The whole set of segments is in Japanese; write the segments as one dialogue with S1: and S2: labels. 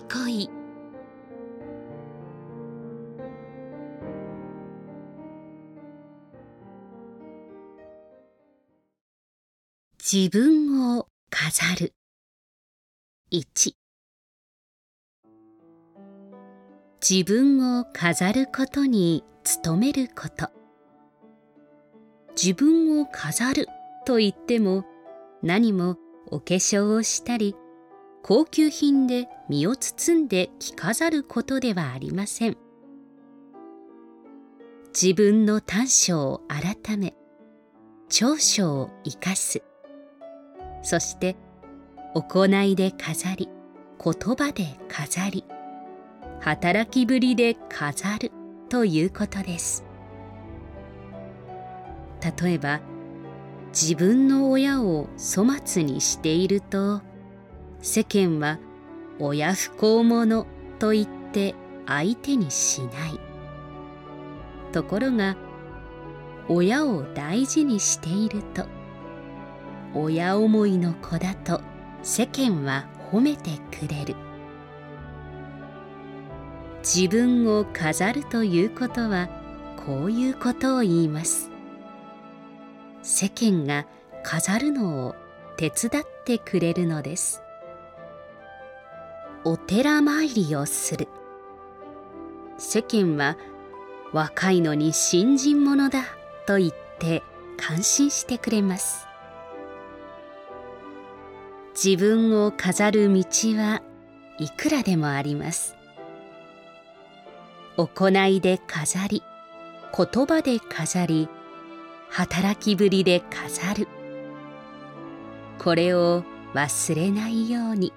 S1: 憩。自分を飾る。1、自分を飾ることに努めること。自分を飾ると言っても、何もお化粧をしたり、高級品で身を包んで着飾ることではありません。自分の短所を改め、長所を生かす。そして行いで飾り、言葉で飾り、働きぶりで飾るということです。例えば、自分の親を粗末にしていると、世間は親不孝者と言って相手にしない。ところが、親を大事にしていると、親思いの子だと世間は褒めてくれる。自分を飾るということは、こういうことを言います。世間が飾るのを手伝ってくれるのです。お寺参りをする。世間は若いのに信心者だと言って感心してくれます。自分を飾る道はいくらでもあります。行いで飾り、言葉で飾り、働きぶりで飾る。これを忘れないように。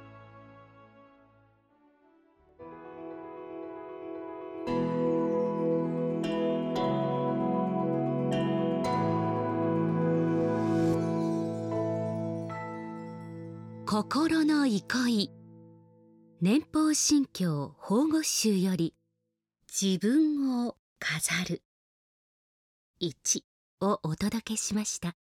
S1: 心の憩い。年俸信教法語集より、自分を飾る。1をお届けしました。